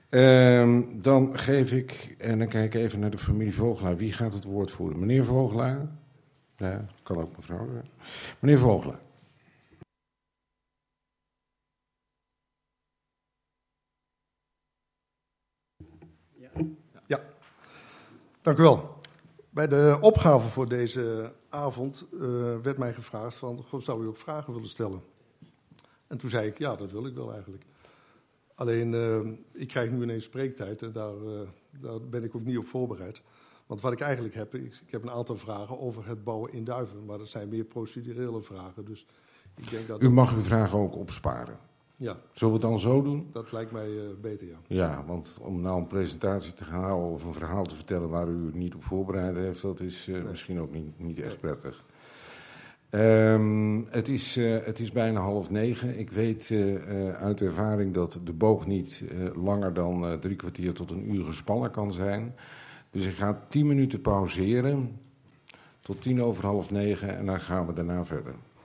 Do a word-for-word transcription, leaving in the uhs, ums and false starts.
Uh, dan geef ik, en dan kijk ik even naar de familie Vogelaar. Wie gaat het woord voeren? Meneer Vogelaar? Ja, kan ook mevrouw. Meneer Vogelaar. Ja, dank u wel. Bij de opgave voor deze avond uh, werd mij gevraagd van, goh, zou u ook vragen willen stellen? En toen zei ik, ja, dat wil ik wel eigenlijk. Alleen, uh, ik krijg nu ineens spreektijd en daar, uh, daar ben ik ook niet op voorbereid. Want wat ik eigenlijk heb, ik, ik heb een aantal vragen over het bouwen in Duiven. Maar dat zijn meer procedurele vragen. Dus ik denk dat u mag uw vragen ook opsparen. Ja. Zullen we het dan zo doen? Dat lijkt mij uh, beter, ja. Ja, want om nou een presentatie te gaan houden of een verhaal te vertellen waar u het niet op voorbereid heeft, dat is uh, nee. misschien ook niet, niet echt prettig. Um, het, is, uh, het is bijna half negen. Ik weet uh, uh, uit ervaring dat de boog niet uh, langer dan uh, drie kwartier tot een uur gespannen kan zijn. Dus ik ga tien minuten pauzeren tot tien over half negen en dan gaan we daarna verder.